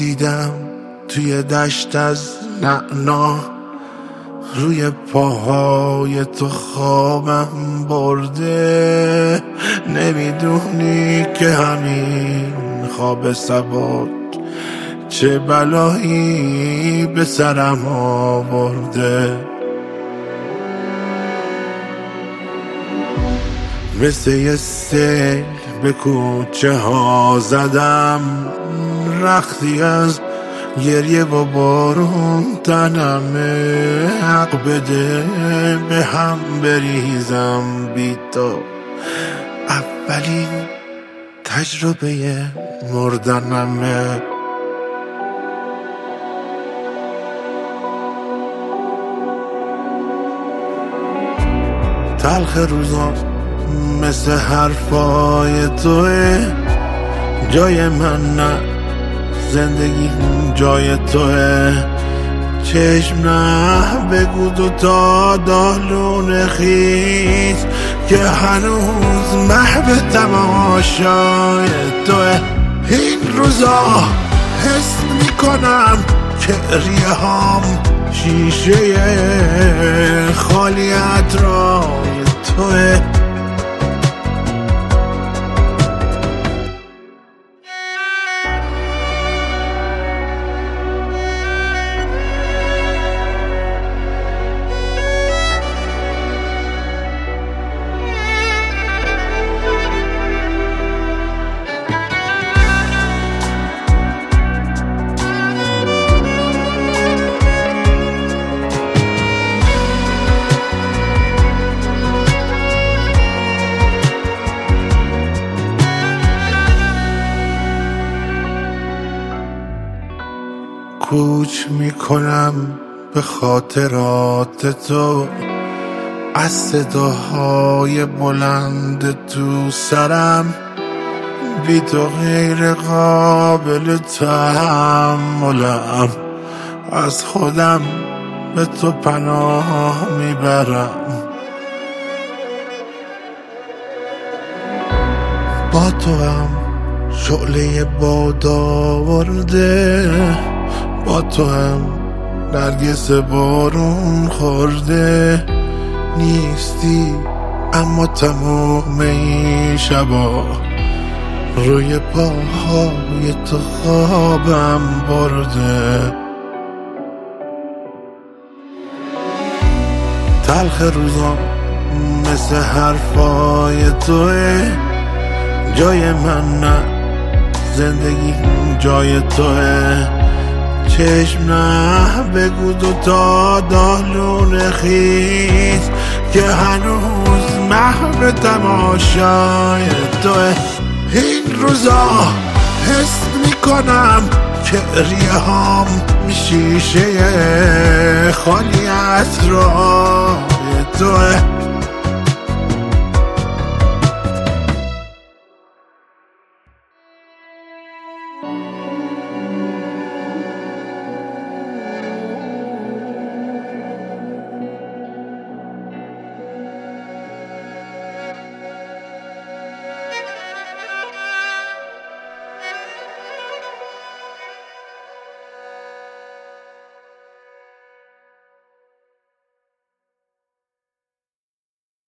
دیدم توی دشت از نعنا، روی پاهای تو خوابم برده. نمیدونی که همین خواب سبک چه بلایی به سرم آورده. مثل یه سیل به کوچه ها زدم، رختی از گریه و بارون تنمه. حق بده به هم بریزم بی تو، اولین تجربه مردنمه. تلخ روزا مثل حرفای توه، جای من نه، زندگی جای توه. چشم نه بگو دوتا دالون خیز که هنوز محو تماشای توه. این روزا حس میکنم که ریه هام شیشه خالی اطرای توه. کوچ میکنم به خاطرات تو، از صداهای بلند تو سرم. بی تو غیر قابل تحملم، از خودم به تو پناه میبرم. با تو هم شعله باد آورده، با تو هم نرگس بارون خورده. نیستی اما تمام این شبا روی پاهای تو خوابم برده. تلخ روزا مثل حرفای توه، جای من نه، زندگی جای توه. چشم نه بگو دوتا دالون خیز که هنوز محو تماشای توه. این روزا حس میکنم که ریه هام شیشه خالی اطرای توه.